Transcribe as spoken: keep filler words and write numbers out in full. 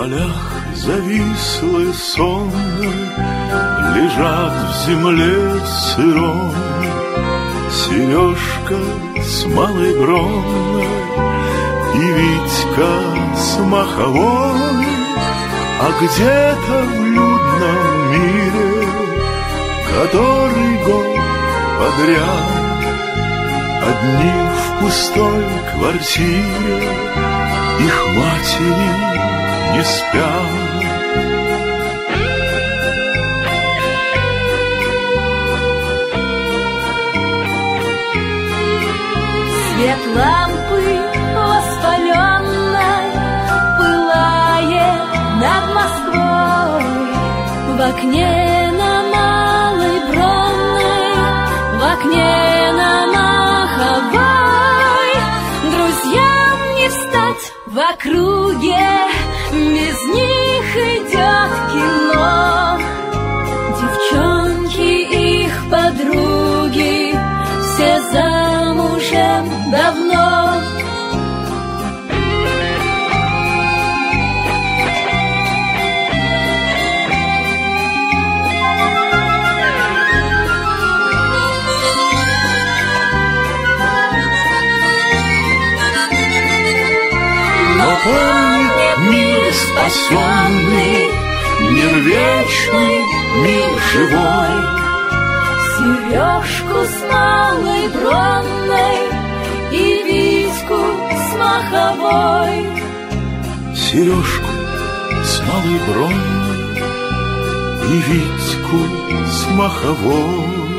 полях завислые сонны лежат в земле сыром. Сережка с малой Бронной и Витька с Маховой, а где-то в людном мире, который год подряд одни в пустой квартире, их матери не спят. Свет лампы воспаленной пылает над Москвой. В окне на Малой Бронной, в окне на Маховой. Друзьям не встать в округе, без них идет кино. Девчонки, их подруги, все замужем давно. Но помнит мир спасенный, мир вечный, мир живой. Сережку с Малой Бронной и Витьку с Маховой. Сережку с Малой Бронной и Витьку с Маховой.